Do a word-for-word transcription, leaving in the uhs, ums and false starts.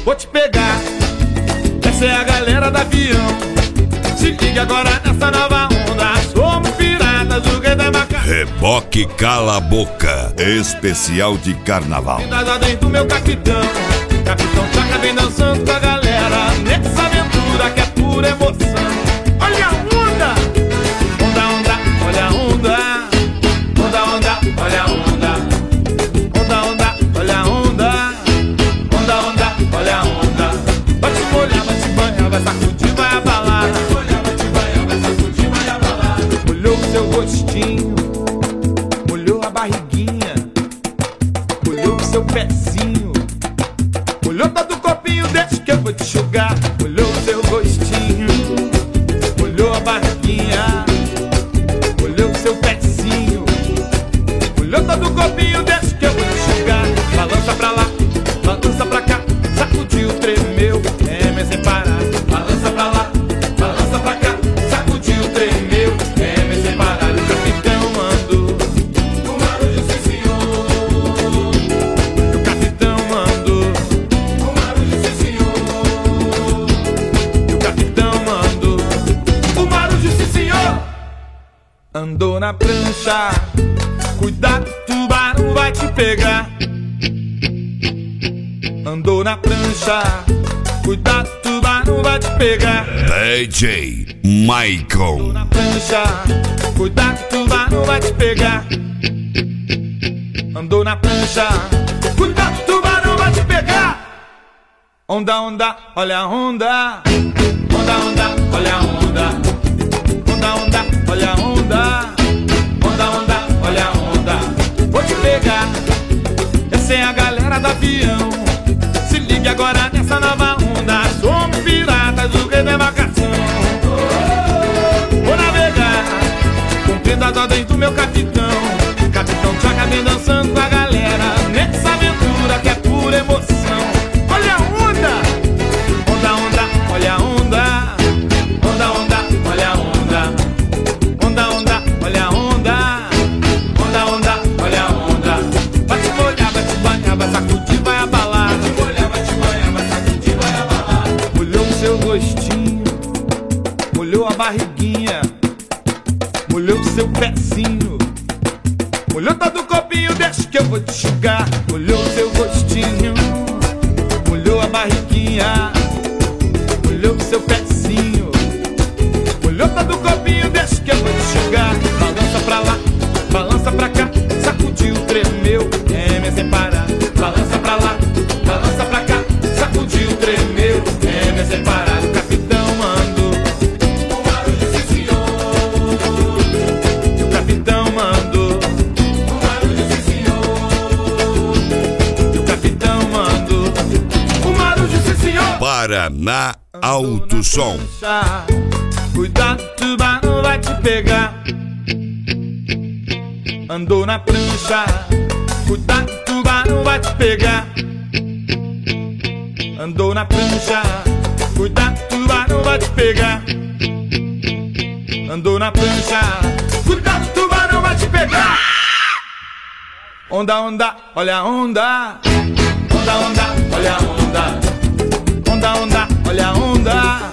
vou te pegar. Essa é a galera do avião. Se liga agora nessa nova onda. Somos piratas do rei da maca. Reboque Cala a Boca, especial de carnaval. Cuidado dentro do meu capitão. Capitão Tchaca vem dançando com a galera nessa aventura que é pura emoção. Olha a onda! Onda, onda, olha a onda. Onda, onda, olha a onda. Onda, onda, olha a onda. Onda, onda, olha a onda. Vai te molhar, vai te banhar, vai sacudir, vai abalar. Vai te molhar, vai te banhar, vai sacudir, vai abalar. Molhou o seu rostinho, molhou a barriguinha, molhou o seu pezinho, molhou todo o corpinho, deixa que eu vou te enxugar. Molhou o seu rostinho, molhou a barriguinha, molhou o seu pezinho, molhou todo o corpinho, deixa que eu vou te enxugar. Balança pra lá, balança pra cá, sacudiu, tremeu, é sem parar. Balança pra lá, balança pra cá, sacudiu, tremeu, é sem parar. O capitão mandou, o Marujo sim senhor. O capitão mandou, o Marujo sim senhor. O capitão mandou, o Marujo sim senhor. Andou na prancha, cuidado, tubarão vai te pegar. Andou na prancha, cuidado, tubarão vai te pegar. D J Michael. Andou na prancha, cuidado, tubarão vai te pegar. Andou na prancha, cuidado, tubarão vai te pegar. Onda, onda, olha a onda. Onda, onda, olha a onda. Onda, onda, olha a onda. Onda, onda, olha a onda. Vou te pegar. Essa é a galera do avião. Se ligue agora nessa nova onda. Somos piratas do rei da embarcação. Vou navegar com pedas ordens do meu capitão. Capitão Tchaca vem dançando com a galera nessa aventura que é pura emoção. Olha a onda! Onda, onda, olha a onda. Onda, onda, olha a onda. Onda, onda, olha a onda. Onda, onda, olha a onda. Vai te molhar, vai te banhar, vai sacudir, vai abalar. Vai te molhar, vai te banhar, vai sacudir, vai abalar. Molhou o seu rostinho, molhou a barriguinha, molhou o seu pezinho, molhou todo o corpinho, deixa que eu vou te enxugar. Molhou o seu rostinho, molhou a barriguinha, molhou o seu pezinho, molhou todo o corpinho, deixa que eu vou te enxugar. Balança pra lá, balança pra cá, sacudiu, tremeu, é sem parar. Balança pra lá, balança pra cá, sacudiu, tremeu, é sem parar. O capitão mandou, o Marujo sim senhor. O capitão mandou, o Marujo sim senhor. O capitão mandou, o Marujo sim senhor. Paraná Alto Som. Cuidado, tubarão vai te pegar. Andou na prancha, cuidado, tubarão vai te pegar. Andou na prancha, cuidado, tubarão vai te pegar. Andou na prancha, cuidado, tubarão vai te pegar. Onda, onda, olha a onda. Onda, onda, olha a onda. Onda, onda, olha a onda.